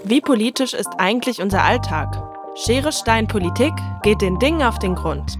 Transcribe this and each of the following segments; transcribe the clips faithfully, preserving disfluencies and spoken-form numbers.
Wie politisch ist eigentlich unser Alltag? Schere, Stein, Politik geht den Dingen auf den Grund.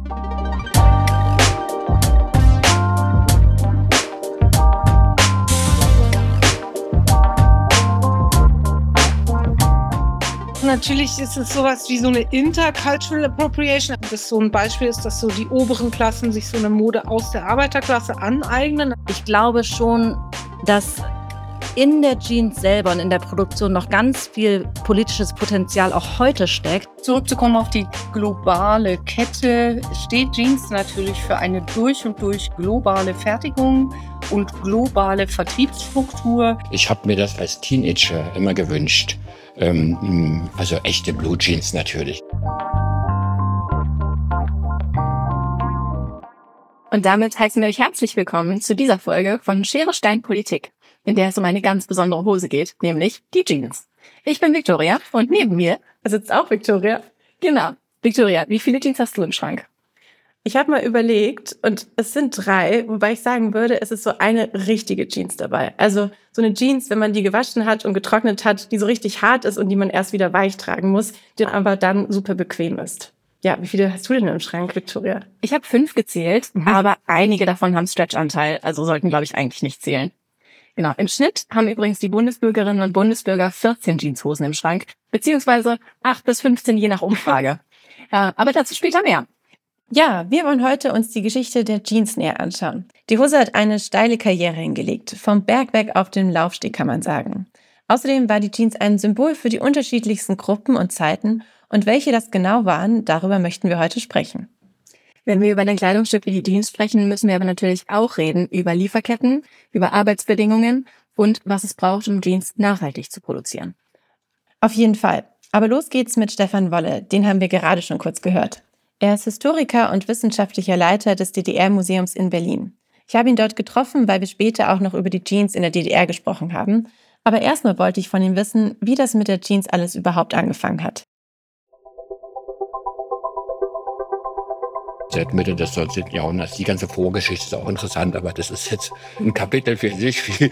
Natürlich ist es sowas wie so eine Intercultural Appropriation. Das so ein Beispiel ist, dass so die oberen Klassen sich so eine Mode aus der Arbeiterklasse aneignen. Ich glaube schon, dass in der Jeans selber und in der Produktion noch ganz viel politisches Potenzial auch heute steckt. Zurückzukommen auf die globale Kette, steht Jeans natürlich für eine durch und durch globale Fertigung und globale Vertriebsstruktur. Ich habe mir das als Teenager immer gewünscht. Ähm, also echte Blue Jeans natürlich. Und damit heißen wir euch herzlich willkommen zu dieser Folge von Schere, Stein, Politik, in der es um eine ganz besondere Hose geht, nämlich die Jeans. Ich bin Victoria und neben mir sitzt auch Victoria. Genau. Victoria, wie viele Jeans hast du im Schrank? Ich habe mal überlegt und es sind drei, wobei ich sagen würde, es ist so eine richtige Jeans dabei. Also so eine Jeans, wenn man die gewaschen hat und getrocknet hat, die so richtig hart ist und die man erst wieder weich tragen muss, die aber dann super bequem ist. Ja, wie viele hast du denn im Schrank, Victoria? Ich habe fünf gezählt, mhm. aber einige davon haben Stretch-Anteil, also sollten, glaube ich, eigentlich nicht zählen. Genau, im Schnitt haben übrigens die Bundesbürgerinnen und Bundesbürger vierzehn Jeanshosen im Schrank, beziehungsweise acht bis fünfzehn je nach Umfrage. ja, aber dazu später mehr. Ja, wir wollen heute uns die Geschichte der Jeans näher anschauen. Die Hose hat eine steile Karriere hingelegt, vom Berg weg auf den Laufsteg kann man sagen. Außerdem war die Jeans ein Symbol für die unterschiedlichsten Gruppen und Zeiten und welche das genau waren, darüber möchten wir heute sprechen. Wenn wir über ein Kleidungsstück wie die Jeans sprechen, müssen wir aber natürlich auch reden über Lieferketten, über Arbeitsbedingungen und was es braucht, um Jeans nachhaltig zu produzieren. Auf jeden Fall. Aber los geht's mit Stefan Wolle, den haben wir gerade schon kurz gehört. Er ist Historiker und wissenschaftlicher Leiter des D D R-Museums in Berlin. Ich habe ihn dort getroffen, weil wir später auch noch über die Jeans in der D D R gesprochen haben. Aber erstmal wollte ich von ihm wissen, wie das mit der Jeans alles überhaupt angefangen hat. Seit Mitte des neunzehnten Jahrhunderts. Die ganze Vorgeschichte ist auch interessant, aber das ist jetzt ein Kapitel für sich, wie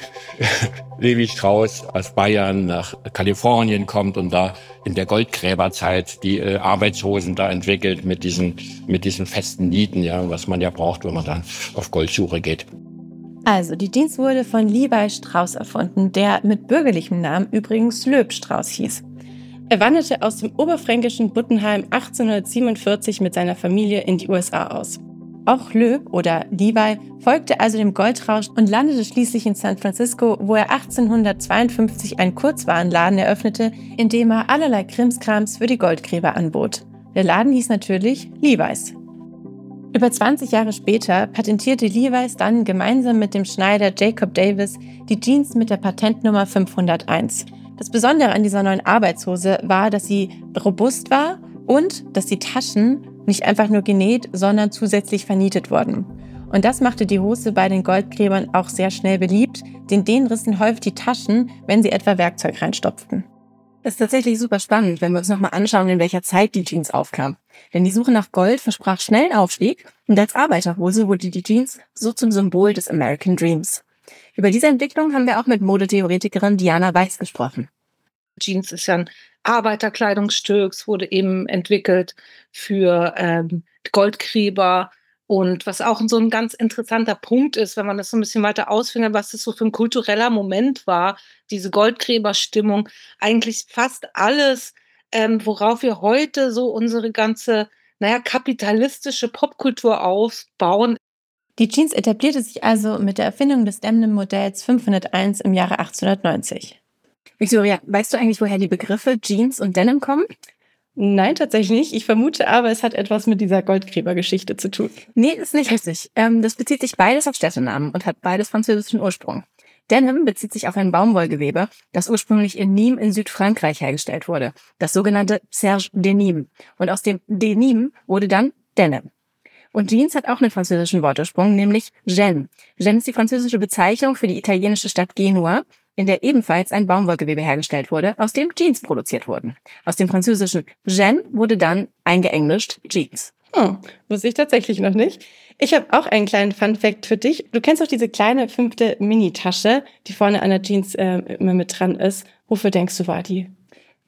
Levi Strauss aus Bayern nach Kalifornien kommt und da in der Goldgräberzeit die äh, Arbeitshosen da entwickelt mit diesen, mit diesen festen Nieten, ja, was man ja braucht, wenn man dann auf Goldsuche geht. Also, die Jeans wurde von Levi Strauss erfunden, der mit bürgerlichem Namen übrigens Löb Strauss hieß. Er wanderte aus dem oberfränkischen Buttenheim achtzehnhundertsiebenundvierzig mit seiner Familie in die U S A aus. Auch Löb oder Levi folgte also dem Goldrausch und landete schließlich in San Francisco, wo er achtzehnhundertzweiundfünfzig einen Kurzwarenladen eröffnete, in dem er allerlei Krimskrams für die Goldgräber anbot. Der Laden hieß natürlich Levi's. Über zwanzig Jahre später patentierte Levi's dann gemeinsam mit dem Schneider Jacob Davis die Jeans mit der Patentnummer fünfhunderteins. Das Besondere an dieser neuen Arbeitshose war, dass sie robust war und dass die Taschen nicht einfach nur genäht, sondern zusätzlich vernietet wurden. Und das machte die Hose bei den Goldgräbern auch sehr schnell beliebt, denn denen rissen häufig die Taschen, wenn sie etwa Werkzeug reinstopften. Das ist tatsächlich super spannend, wenn wir uns nochmal anschauen, in welcher Zeit die Jeans aufkam. Denn die Suche nach Gold versprach schnellen Aufstieg und als Arbeiterhose wurde die Jeans so zum Symbol des American Dreams. Über diese Entwicklung haben wir auch mit Modetheoretikerin Diana Weiss gesprochen. Jeans ist ja ein Arbeiterkleidungsstück, es wurde eben entwickelt für ähm, Goldgräber. Und was auch so ein ganz interessanter Punkt ist, wenn man das so ein bisschen weiter ausfindet, was das so für ein kultureller Moment war, diese Goldgräberstimmung, eigentlich fast alles, ähm, worauf wir heute so unsere ganze, naja, kapitalistische Popkultur aufbauen. Die Jeans etablierte sich also mit der Erfindung des Denim-Modells fünfhunderteins im Jahre achtzehnhundertneunzig. Victoria, weißt du eigentlich, woher die Begriffe Jeans und Denim kommen? Nein, tatsächlich nicht. Ich vermute aber, es hat etwas mit dieser Goldgräbergeschichte zu tun. Nee, ist nicht richtig. Ähm, das bezieht sich beides auf Städtenamen und hat beides französischen Ursprung. Denim bezieht sich auf ein Baumwollgewebe, das ursprünglich in Nîmes in Südfrankreich hergestellt wurde. Das sogenannte Serge de Nîmes. Und aus dem Denim wurde dann Denim. Und Jeans hat auch einen französischen Wortursprung, nämlich Gêne. Gêne ist die französische Bezeichnung für die italienische Stadt Genua, in der ebenfalls ein Baumwollgewebe hergestellt wurde, aus dem Jeans produziert wurden. Aus dem französischen Gêne wurde dann eingeenglischt Jeans. Oh, wusste ich tatsächlich noch nicht. Ich habe auch einen kleinen Funfact für dich. Du kennst doch diese kleine fünfte Mini-Tasche, die vorne an der Jeans äh, immer mit dran ist. Wofür denkst du, war die?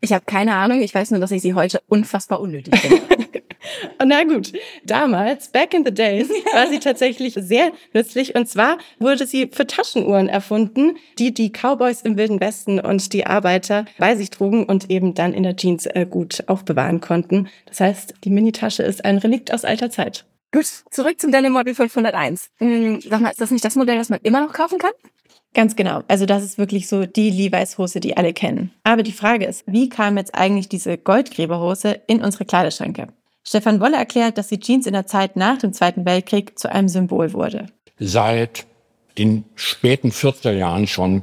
Ich habe keine Ahnung, ich weiß nur, dass ich sie heute unfassbar unnötig finde. Na gut, damals, back in the days, war sie tatsächlich sehr nützlich. Und zwar wurde sie für Taschenuhren erfunden, die die Cowboys im Wilden Westen und die Arbeiter bei sich trugen und eben dann in der Jeans äh, gut aufbewahren konnten. Das heißt, die Minitasche ist ein Relikt aus alter Zeit. Gut, zurück zum Denim Model fünfhunderteins. Hm, sag mal, ist das nicht das Modell, das man immer noch kaufen kann? Ganz genau. Also das ist wirklich so die Levi's-Hose, die alle kennen. Aber die Frage ist, wie kam jetzt eigentlich diese Goldgräberhose in unsere Kleiderschränke? Stefan Wolle erklärt, dass die Jeans in der Zeit nach dem Zweiten Weltkrieg zu einem Symbol wurde. Seit den späten vierziger Jahren schon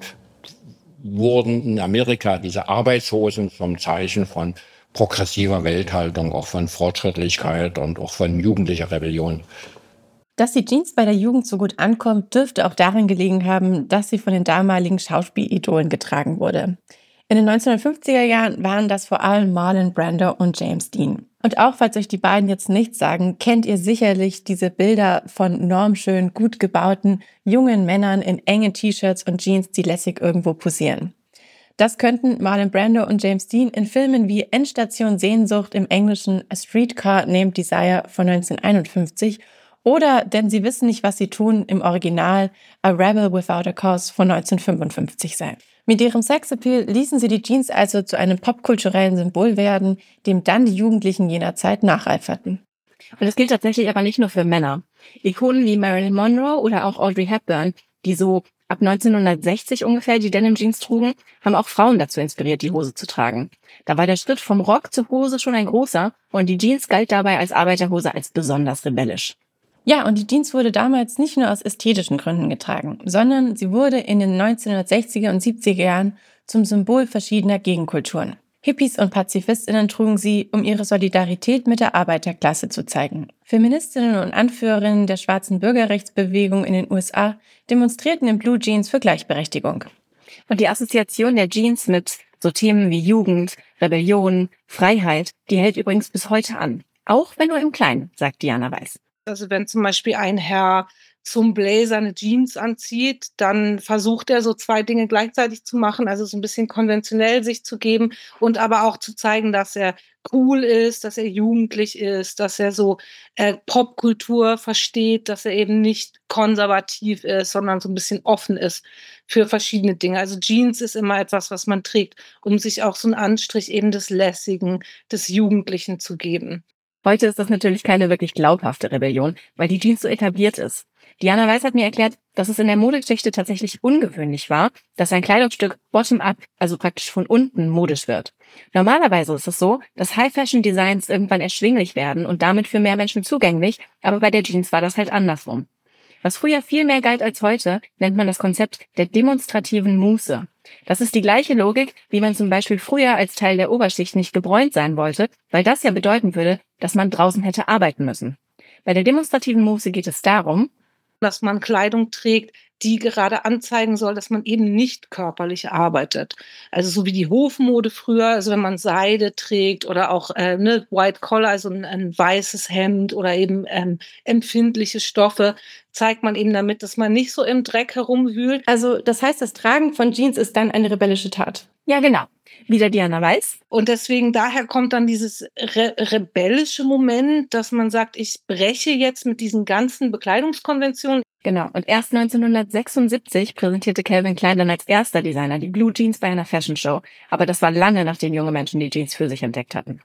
wurden in Amerika diese Arbeitshosen zum Zeichen von progressiver Welthaltung, auch von Fortschrittlichkeit und auch von jugendlicher Rebellion. Dass die Jeans bei der Jugend so gut ankommt, dürfte auch darin gelegen haben, dass sie von den damaligen Schauspielidolen getragen wurde. In den neunzehnhundertfünfziger Jahren waren das vor allem Marlon Brando und James Dean. Und auch falls euch die beiden jetzt nichts sagen, kennt ihr sicherlich diese Bilder von normschön, gut gebauten, jungen Männern in engen T-Shirts und Jeans, die lässig irgendwo posieren. Das könnten Marlon Brando und James Dean in Filmen wie Endstation Sehnsucht im Englischen A Streetcar Named Desire von neunzehnhunderteinundfünfzig oder Denn sie wissen nicht, was sie tun im Original A Rebel Without a Cause von neunzehnhundertfünfundfünfzig sein. Mit ihrem Sexappeal ließen sie die Jeans also zu einem popkulturellen Symbol werden, dem dann die Jugendlichen jener Zeit nacheiferten. Und das gilt tatsächlich aber nicht nur für Männer. Ikonen wie Marilyn Monroe oder auch Audrey Hepburn, die so ab neunzehnhundertsechzig ungefähr die Denim Jeans trugen, haben auch Frauen dazu inspiriert, die Hose zu tragen. Da war der Schritt vom Rock zur Hose schon ein großer und die Jeans galt dabei als Arbeiterhose als besonders rebellisch. Ja, und die Jeans wurde damals nicht nur aus ästhetischen Gründen getragen, sondern sie wurde in den neunzehnhundertsechziger und siebziger Jahren zum Symbol verschiedener Gegenkulturen. Hippies und PazifistInnen trugen sie, um ihre Solidarität mit der Arbeiterklasse zu zeigen. Feministinnen und Anführerinnen der schwarzen Bürgerrechtsbewegung in den U S A demonstrierten in Blue Jeans für Gleichberechtigung. Und die Assoziation der Jeans mit so Themen wie Jugend, Rebellion, Freiheit, die hält übrigens bis heute an. Auch wenn nur im Kleinen, sagt Diana Weiß. Also wenn zum Beispiel ein Herr zum Blazer eine Jeans anzieht, dann versucht er so zwei Dinge gleichzeitig zu machen, also so ein bisschen konventionell sich zu geben und aber auch zu zeigen, dass er cool ist, dass er jugendlich ist, dass er so äh, Popkultur versteht, dass er eben nicht konservativ ist, sondern so ein bisschen offen ist für verschiedene Dinge. Also Jeans ist immer etwas, was man trägt, um sich auch so einen Anstrich eben des Lässigen, des Jugendlichen zu geben. Heute ist das natürlich keine wirklich glaubhafte Rebellion, weil die Jeans so etabliert ist. Diana Weiß hat mir erklärt, dass es in der Modegeschichte tatsächlich ungewöhnlich war, dass ein Kleidungsstück bottom-up, also praktisch von unten, modisch wird. Normalerweise ist es so, dass High-Fashion-Designs irgendwann erschwinglich werden und damit für mehr Menschen zugänglich, aber bei der Jeans war das halt andersrum. Was früher viel mehr galt als heute, nennt man das Konzept der demonstrativen Muße. Das ist die gleiche Logik, wie man zum Beispiel früher als Teil der Oberschicht nicht gebräunt sein wollte, weil das ja bedeuten würde, dass man draußen hätte arbeiten müssen. Bei der demonstrativen Muße geht es darum, dass man Kleidung trägt, die gerade anzeigen soll, dass man eben nicht körperlich arbeitet. Also so wie die Hofmode früher, also wenn man Seide trägt oder auch äh, ne, White Collar, also ein, ein weißes Hemd oder eben ähm, empfindliche Stoffe, zeigt man eben damit, dass man nicht so im Dreck herumwühlt. Also das heißt, das Tragen von Jeans ist dann eine rebellische Tat. Ja, genau. Wieder Diana Weiß. Und deswegen, daher kommt dann dieses re- rebellische Moment, dass man sagt, ich breche jetzt mit diesen ganzen Bekleidungskonventionen. Genau. Und erst neunzehnhundertsechsundsiebzig präsentierte Calvin Klein dann als erster Designer die Blue Jeans bei einer Fashion Show. Aber das war lange, nachdem junge Menschen die Jeans für sich entdeckt hatten.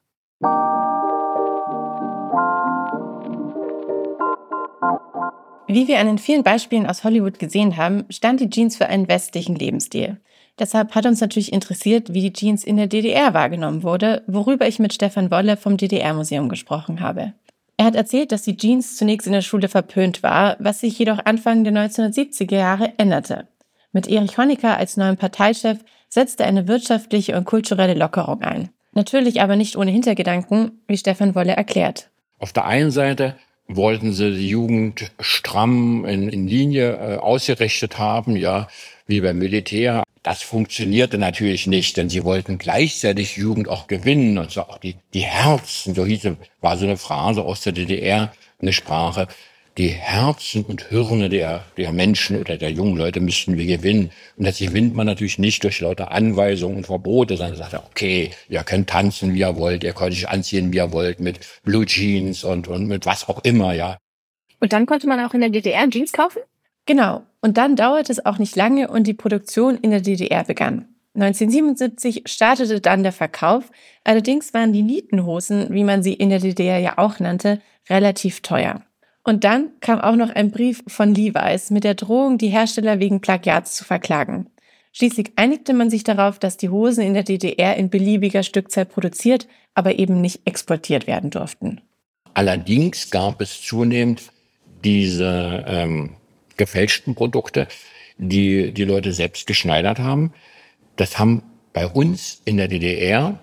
Wie wir an den vielen Beispielen aus Hollywood gesehen haben, stand die Jeans für einen westlichen Lebensstil. Deshalb hat uns natürlich interessiert, wie die Jeans in der D D R wahrgenommen wurde, worüber ich mit Stefan Wolle vom D D R-Museum gesprochen habe. Er hat erzählt, dass die Jeans zunächst in der Schule verpönt war, was sich jedoch Anfang der neunzehnhundertsiebziger Jahre änderte. Mit Erich Honecker als neuem Parteichef setzte eine wirtschaftliche und kulturelle Lockerung ein. Natürlich aber nicht ohne Hintergedanken, wie Stefan Wolle erklärt. Auf der einen Seite wollten sie die Jugend stramm in, in Linie äh, ausgerichtet haben, ja, wie beim Militär. Das funktionierte natürlich nicht, denn sie wollten gleichzeitig Jugend auch gewinnen, und zwar auch die, die Herzen. So hieß, war so eine Phrase aus der D D R, eine Sprache. die Herzen und Hirne der, der Menschen oder der jungen Leute müssten wir gewinnen. Und das gewinnt man natürlich nicht durch lauter Anweisungen und Verbote, sondern sagt er, okay, ihr könnt tanzen, wie ihr wollt, ihr könnt euch anziehen, wie ihr wollt, mit Blue Jeans und, und mit was auch immer, ja. Und dann konnte man auch in der D D R Jeans kaufen? Genau. Und dann dauerte es auch nicht lange und die Produktion in der D D R begann. neunzehnhundertsiebenundsiebzig startete dann der Verkauf. Allerdings waren die Nietenhosen, wie man sie in der D D R ja auch nannte, relativ teuer. Und dann kam auch noch ein Brief von Levi's mit der Drohung, die Hersteller wegen Plagiats zu verklagen. Schließlich einigte man sich darauf, dass die Hosen in der D D R in beliebiger Stückzahl produziert, aber eben nicht exportiert werden durften. Allerdings gab es zunehmend diese ähm, gefälschten Produkte, die die Leute selbst geschneidert haben. Das haben bei uns in der D D R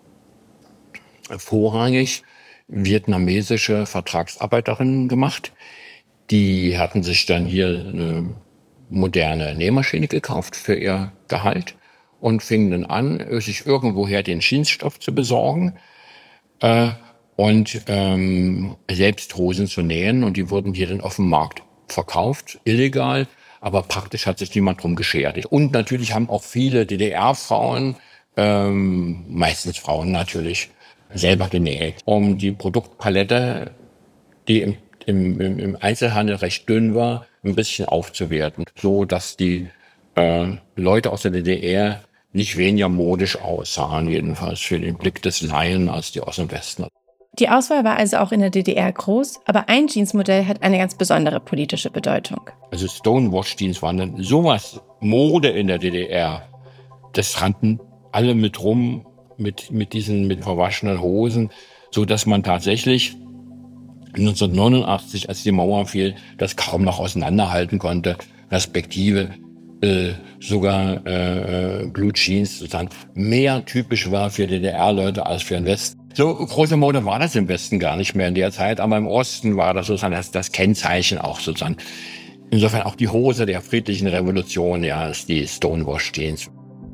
vorrangig vietnamesische Vertragsarbeiterinnen gemacht. Die hatten sich dann hier eine moderne Nähmaschine gekauft für ihr Gehalt und fingen dann an, sich irgendwoher den Jeansstoff zu besorgen äh, und ähm, selbst Hosen zu nähen. Und die wurden hier dann auf dem Markt verkauft, illegal, aber praktisch hat sich niemand drum geschert. Und natürlich haben auch viele D D R-Frauen, ähm, meistens Frauen natürlich, selber genäht, um die Produktpalette, die im, im, im Einzelhandel recht dünn war, ein bisschen aufzuwerten, so dass die äh, Leute aus der D D R nicht weniger modisch aussahen, jedenfalls für den Blick des Laien, als die aus dem Westen. Die Auswahl war also auch in der D D R groß, aber ein Jeansmodell hat eine ganz besondere politische Bedeutung. Also Stonewash-Jeans waren dann sowas Mode in der D D R. Das rannten alle mit rum, mit, mit diesen mit verwaschenen Hosen, so dass man tatsächlich neunzehnhundertneunundachtzig, als die Mauer fiel, das kaum noch auseinanderhalten konnte, respektive äh, sogar äh, Blue Jeans sozusagen mehr typisch war für D D R-Leute als für den Westen. So große Mode war das im Westen gar nicht mehr in der Zeit, aber im Osten war das sozusagen das, das Kennzeichen auch sozusagen. Insofern auch die Hose der friedlichen Revolution, ja, ist die Stonewash Jeans.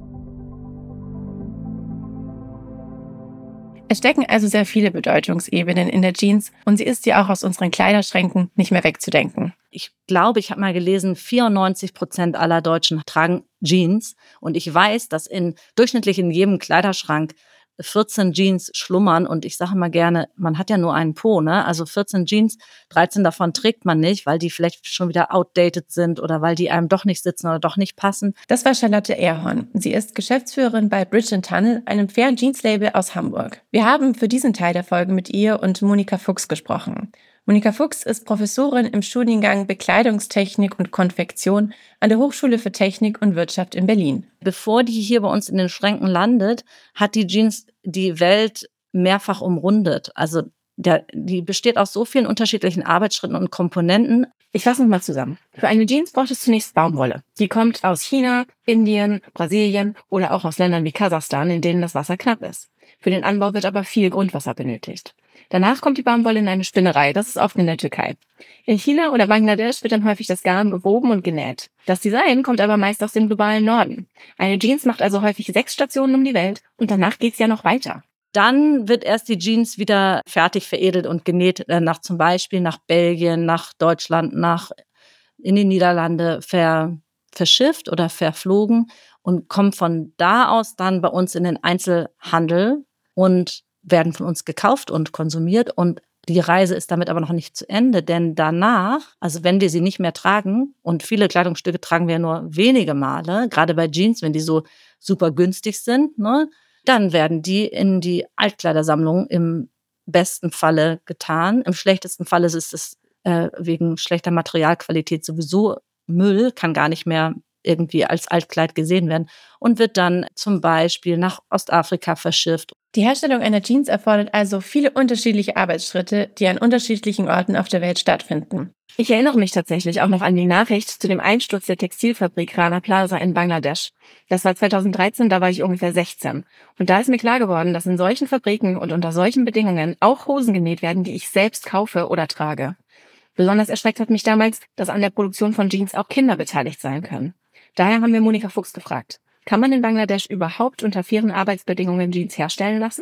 Es stecken also sehr viele Bedeutungsebenen in der Jeans und sie ist ja auch aus unseren Kleiderschränken nicht mehr wegzudenken. Ich glaube, ich habe mal gelesen, vierundneunzig Prozent aller Deutschen tragen Jeans. Und ich weiß, dass in durchschnittlich in jedem Kleiderschrank vierzehn Jeans schlummern. Und ich sage mal gerne, man hat ja nur einen Po, ne? Also vierzehn Jeans, dreizehn davon trägt man nicht, weil die vielleicht schon wieder outdated sind oder weil die einem doch nicht sitzen oder doch nicht passen. Das war Charlotte Ehrhorn. Sie ist Geschäftsführerin bei Bridge and Tunnel, einem fairen Jeans-Label aus Hamburg. Wir haben für diesen Teil der Folge mit ihr und Monika Fuchs gesprochen. Monika Fuchs ist Professorin im Studiengang Bekleidungstechnik und Konfektion an der Hochschule für Technik und Wirtschaft in Berlin. Bevor die hier bei uns in den Schränken landet, hat die Jeans die Welt mehrfach umrundet. Also der, die besteht aus so vielen unterschiedlichen Arbeitsschritten und Komponenten. Ich fasse noch mal zusammen. Für eine Jeans braucht es zunächst Baumwolle. Die kommt aus China, Indien, Brasilien oder auch aus Ländern wie Kasachstan, in denen das Wasser knapp ist. Für den Anbau wird aber viel Grundwasser benötigt. Danach kommt die Baumwolle in eine Spinnerei, das ist oft in der Türkei. In China oder Bangladesch wird dann häufig das Garn gewoben und genäht. Das Design kommt aber meist aus dem globalen Norden. Eine Jeans macht also häufig sechs Stationen um die Welt und danach geht's ja noch weiter. Dann wird erst die Jeans wieder fertig veredelt und genäht, äh, nach zum Beispiel nach Belgien, nach Deutschland, nach in die Niederlande ver, verschifft oder verflogen und kommt von da aus dann bei uns in den Einzelhandel und werden von uns gekauft und konsumiert. Und die Reise ist damit aber noch nicht zu Ende, denn danach, also wenn wir sie nicht mehr tragen, und viele Kleidungsstücke tragen wir nur wenige Male, gerade bei Jeans, wenn die so super günstig sind, ne, dann werden die in die Altkleidersammlung im besten Falle getan. Im schlechtesten Falle ist es äh, wegen schlechter Materialqualität sowieso Müll, kann gar nicht mehr irgendwie als Altkleid gesehen werden und wird dann zum Beispiel nach Ostafrika verschifft. Die Herstellung einer Jeans erfordert also viele unterschiedliche Arbeitsschritte, die an unterschiedlichen Orten auf der Welt stattfinden. Ich erinnere mich tatsächlich auch noch an die Nachricht zu dem Einsturz der Textilfabrik Rana Plaza in Bangladesch. Das war zweitausenddreizehn, da war ich ungefähr sechzehn. Und da ist mir klar geworden, dass in solchen Fabriken und unter solchen Bedingungen auch Hosen genäht werden, die ich selbst kaufe oder trage. Besonders erschreckt hat mich damals, dass an der Produktion von Jeans auch Kinder beteiligt sein können. Daher haben wir Monika Fuchs gefragt. Kann man in Bangladesch überhaupt unter fairen Arbeitsbedingungen Jeans herstellen lassen?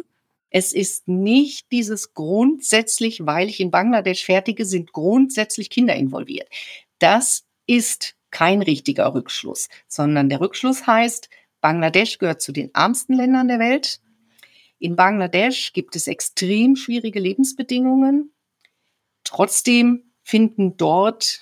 Es ist nicht dieses grundsätzlich, weil ich in Bangladesch fertige, sind grundsätzlich Kinder involviert. Das ist kein richtiger Rückschluss, sondern der Rückschluss heißt, Bangladesch gehört zu den ärmsten Ländern der Welt. In Bangladesch gibt es extrem schwierige Lebensbedingungen. Trotzdem finden dort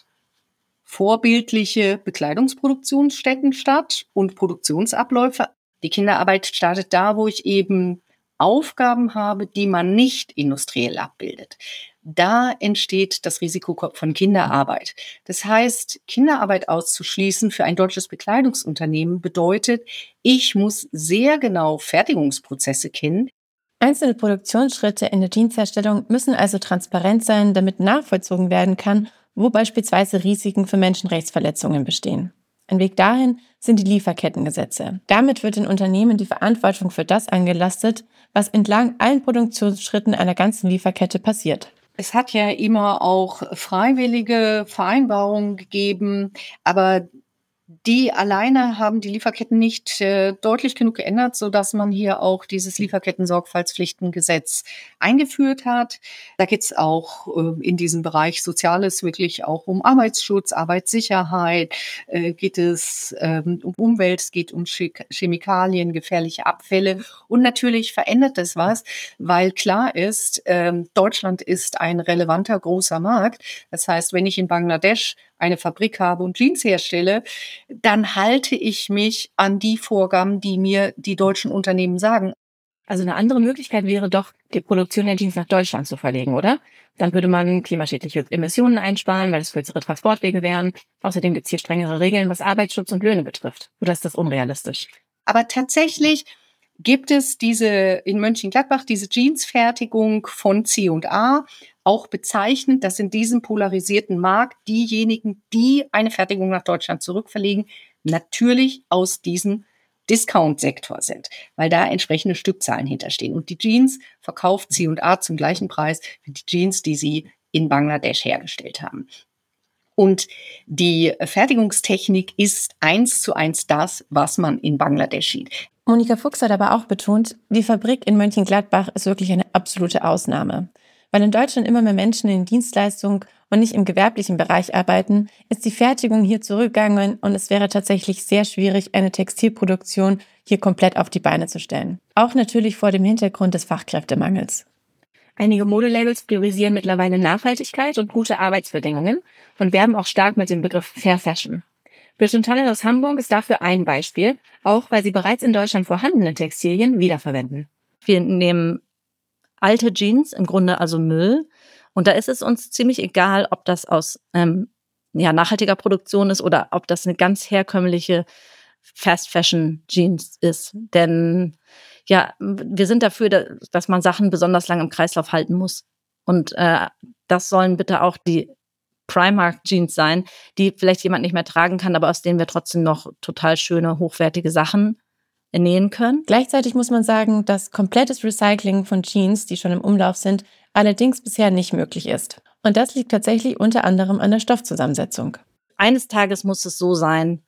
vorbildliche Bekleidungsproduktionsstätten statt und Produktionsabläufe. Die Kinderarbeit startet da, wo ich eben Aufgaben habe, die man nicht industriell abbildet. Da entsteht das Risiko von Kinderarbeit. Das heißt, Kinderarbeit auszuschließen für ein deutsches Bekleidungsunternehmen bedeutet, ich muss sehr genau Fertigungsprozesse kennen. Einzelne Produktionsschritte in der Jeansherstellung müssen also transparent sein, damit nachvollzogen werden kann, wo beispielsweise Risiken für Menschenrechtsverletzungen bestehen. Ein Weg dahin sind die Lieferkettengesetze. Damit wird den Unternehmen die Verantwortung für das angelastet, was entlang allen Produktionsschritten einer ganzen Lieferkette passiert. Es hat ja immer auch freiwillige Vereinbarungen gegeben, aber die alleine haben die Lieferketten nicht äh, deutlich genug geändert, sodass man hier auch dieses Lieferketten-Sorgfaltspflichtengesetz eingeführt hat. Da geht es auch äh, in diesem Bereich Soziales wirklich auch um Arbeitsschutz, Arbeitssicherheit, äh, geht es ähm, um Umwelt, es geht um Chemikalien, gefährliche Abfälle und natürlich verändert das was, weil klar ist, ähm, Deutschland ist ein relevanter großer Markt. Das heißt, wenn ich in Bangladesch eine Fabrik habe und Jeans herstelle, dann halte ich mich an die Vorgaben, die mir die deutschen Unternehmen sagen. Also eine andere Möglichkeit wäre doch, die Produktion der Jeans nach Deutschland zu verlegen, oder? Dann würde man klimaschädliche Emissionen einsparen, weil es kürzere Transportwege wären. Außerdem gibt es hier strengere Regeln, was Arbeitsschutz und Löhne betrifft. Oder ist das unrealistisch? Aber tatsächlich gibt es diese in Mönchengladbach diese Jeansfertigung von C und A, auch bezeichnet, dass in diesem polarisierten Markt diejenigen, die eine Fertigung nach Deutschland zurückverlegen, natürlich aus diesem Discount-Sektor sind, weil da entsprechende Stückzahlen hinterstehen. Und die Jeans verkauft C und A zum gleichen Preis wie die Jeans, die sie in Bangladesch hergestellt haben. Und die Fertigungstechnik ist eins zu eins das, was man in Bangladesch sieht. Monika Fuchs hat aber auch betont, die Fabrik in Mönchengladbach ist wirklich eine absolute Ausnahme. Weil in Deutschland immer mehr Menschen in Dienstleistung und nicht im gewerblichen Bereich arbeiten, ist die Fertigung hier zurückgegangen und es wäre tatsächlich sehr schwierig, eine Textilproduktion hier komplett auf die Beine zu stellen. Auch natürlich vor dem Hintergrund des Fachkräftemangels. Einige Modelabels priorisieren mittlerweile Nachhaltigkeit und gute Arbeitsbedingungen und werben auch stark mit dem Begriff Fair Fashion. Bridge and Tunnel aus Hamburg ist dafür ein Beispiel, auch weil sie bereits in Deutschland vorhandene Textilien wiederverwenden. Wir nehmen alte Jeans, im Grunde also Müll, und da ist es uns ziemlich egal, ob das aus ähm, ja, nachhaltiger Produktion ist oder ob das eine ganz herkömmliche Fast Fashion Jeans ist. Denn ja, wir sind dafür, dass man Sachen besonders lange im Kreislauf halten muss. Und äh, das sollen bitte auch die Primark-Jeans sein, die vielleicht jemand nicht mehr tragen kann, aber aus denen wir trotzdem noch total schöne, hochwertige Sachen nähen können. Gleichzeitig muss man sagen, dass komplettes Recycling von Jeans, die schon im Umlauf sind, allerdings bisher nicht möglich ist. Und das liegt tatsächlich unter anderem an der Stoffzusammensetzung. Eines Tages muss es so sein,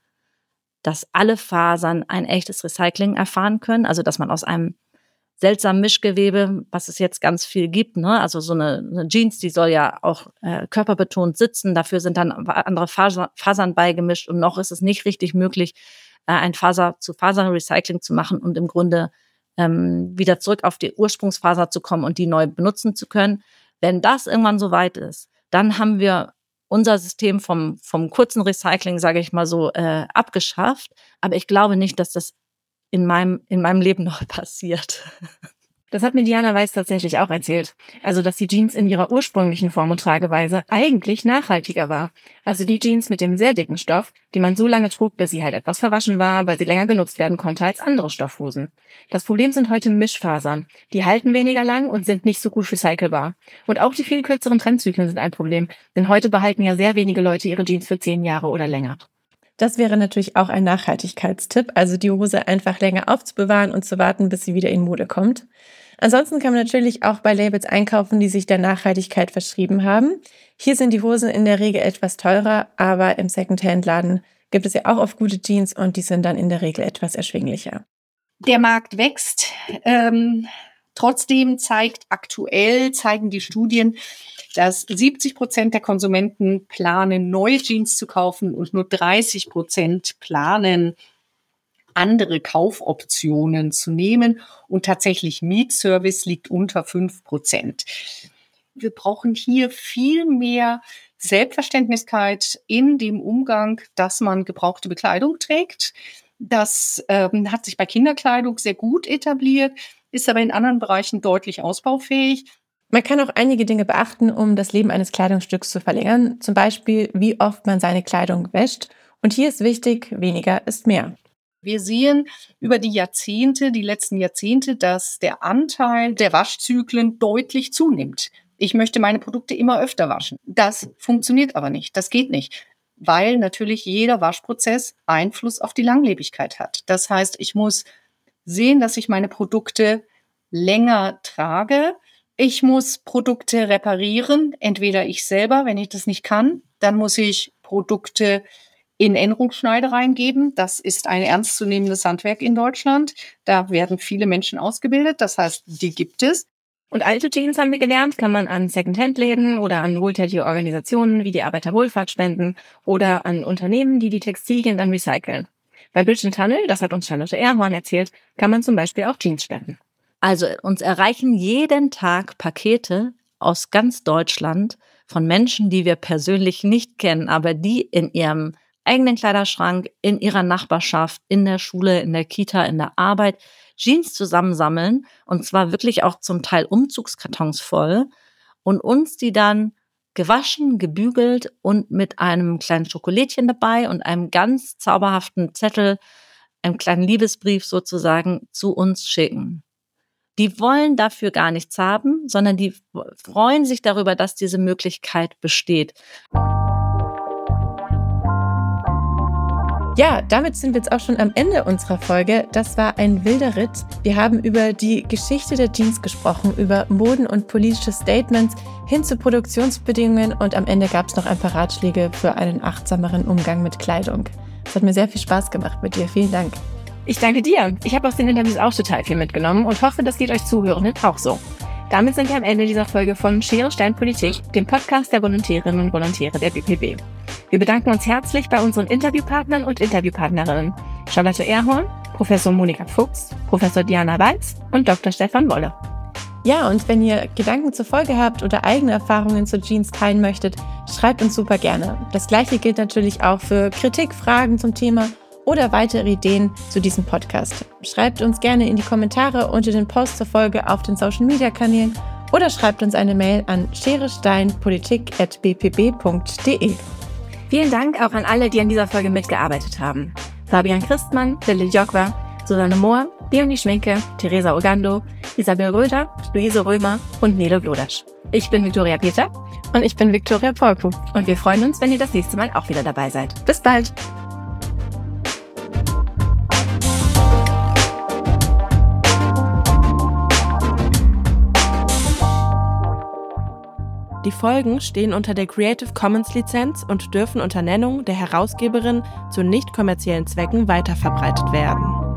dass alle Fasern ein echtes Recycling erfahren können, also dass man aus einem seltsamen Mischgewebe, was es jetzt ganz viel gibt, ne? Also so eine, eine Jeans, die soll ja auch äh, körperbetont sitzen, dafür sind dann andere Faser, Fasern beigemischt und noch ist es nicht richtig möglich, äh, ein Faser-zu-Faser-Recycling zu machen und im Grunde ähm, wieder zurück auf die Ursprungsfaser zu kommen und die neu benutzen zu können. Wenn das irgendwann so weit ist, dann haben wir unser System vom, vom kurzen Recycling, sage ich mal so, äh, abgeschafft. Aber ich glaube nicht, dass das in meinem, in meinem Leben noch passiert. Das hat mir Diana Weiß tatsächlich auch erzählt. Also, dass die Jeans in ihrer ursprünglichen Form und Trageweise eigentlich nachhaltiger war. Also die Jeans mit dem sehr dicken Stoff, die man so lange trug, bis sie halt etwas verwaschen war, weil sie länger genutzt werden konnte als andere Stoffhosen. Das Problem sind heute Mischfasern. Die halten weniger lang und sind nicht so gut recycelbar. Und auch die viel kürzeren Trendzyklen sind ein Problem, denn heute behalten ja sehr wenige Leute ihre Jeans für zehn Jahre oder länger. Das wäre natürlich auch ein Nachhaltigkeitstipp, also die Hose einfach länger aufzubewahren und zu warten, bis sie wieder in Mode kommt. Ansonsten kann man natürlich auch bei Labels einkaufen, die sich der Nachhaltigkeit verschrieben haben. Hier sind die Hosen in der Regel etwas teurer, aber im Secondhand-Laden gibt es ja auch oft gute Jeans und die sind dann in der Regel etwas erschwinglicher. Der Markt wächst. Ähm, Trotzdem zeigt aktuell, zeigen die Studien, dass siebzig Prozent der Konsumenten planen, neue Jeans zu kaufen und nur dreißig Prozent planen, andere Kaufoptionen zu nehmen. Und tatsächlich Mietservice liegt unter fünf Prozent. Wir brauchen hier viel mehr Selbstverständlichkeit in dem Umgang, dass man gebrauchte Bekleidung trägt. Das ähm, hat sich bei Kinderkleidung sehr gut etabliert, ist aber in anderen Bereichen deutlich ausbaufähig. Man kann auch einige Dinge beachten, um das Leben eines Kleidungsstücks zu verlängern. Zum Beispiel, wie oft man seine Kleidung wäscht. Und hier ist wichtig, weniger ist mehr. Wir sehen über die Jahrzehnte, die letzten Jahrzehnte, dass der Anteil der Waschzyklen deutlich zunimmt. Ich möchte meine Produkte immer öfter waschen. Das funktioniert aber nicht. Das geht nicht, weil natürlich jeder Waschprozess Einfluss auf die Langlebigkeit hat. Das heißt, ich muss sehen, dass ich meine Produkte länger trage. Ich muss Produkte reparieren, entweder ich selber, wenn ich das nicht kann, dann muss ich Produkte in Änderungsschneidereien geben. Das ist ein ernstzunehmendes Handwerk in Deutschland. Da werden viele Menschen ausgebildet, das heißt, die gibt es. Und alte Jeans, haben wir gelernt, kann man an Second-Hand-Läden oder an wohltätige Organisationen wie die Arbeiterwohlfahrt spenden oder an Unternehmen, die die Textilien dann recyceln. Bei Bridge Tunnel, das hat uns Charlotte Erhorn erzählt, kann man zum Beispiel auch Jeans spenden. Also uns erreichen jeden Tag Pakete aus ganz Deutschland von Menschen, die wir persönlich nicht kennen, aber die in ihrem eigenen Kleiderschrank, in ihrer Nachbarschaft, in der Schule, in der Kita, in der Arbeit Jeans zusammensammeln, und zwar wirklich auch zum Teil Umzugskartons voll, und uns die dann gewaschen, gebügelt und mit einem kleinen Schokolädchen dabei und einem ganz zauberhaften Zettel, einem kleinen Liebesbrief sozusagen, zu uns schicken. Die wollen dafür gar nichts haben, sondern die freuen sich darüber, dass diese Möglichkeit besteht. Ja, damit sind wir jetzt auch schon am Ende unserer Folge. Das war ein wilder Ritt. Wir haben über die Geschichte der Jeans gesprochen, über Moden und politische Statements hin zu Produktionsbedingungen, und am Ende gab es noch ein paar Ratschläge für einen achtsameren Umgang mit Kleidung. Es hat mir sehr viel Spaß gemacht mit dir. Vielen Dank. Ich danke dir. Ich habe aus den Interviews auch total viel mitgenommen und hoffe, das geht euch Zuhörenden auch so. Damit sind wir am Ende dieser Folge von Schere, Stein, Politik, dem Podcast der Volontärinnen und Volontäre der B P B. Wir bedanken uns herzlich bei unseren Interviewpartnern und Interviewpartnerinnen Charlotte Erhorn, Professor Monika Fuchs, Professor Diana Walz und Doktor Stefan Wolle. Ja, und wenn ihr Gedanken zur Folge habt oder eigene Erfahrungen zu Jeans teilen möchtet, schreibt uns super gerne. Das Gleiche gilt natürlich auch für Kritik, Fragen zum Thema oder weitere Ideen zu diesem Podcast. Schreibt uns gerne in die Kommentare unter den Posts zur Folge auf den Social-Media-Kanälen oder schreibt uns eine Mail an scheresteinpolitik at b p b punkt d e. Vielen Dank auch an alle, die an dieser Folge mitgearbeitet haben. Fabian Christmann, Lilly Jogwa, Susanne Mohr, Leonie Schminke, Theresa Ogando, Isabel Röder, Luise Römer und Nele Glodasch. Ich bin Viktoria Peter und ich bin Viktoria Polku und wir freuen uns, wenn ihr das nächste Mal auch wieder dabei seid. Bis bald! Die Folgen stehen unter der Creative Commons Lizenz und dürfen unter Nennung der Herausgeberin zu nicht kommerziellen Zwecken weiterverbreitet werden.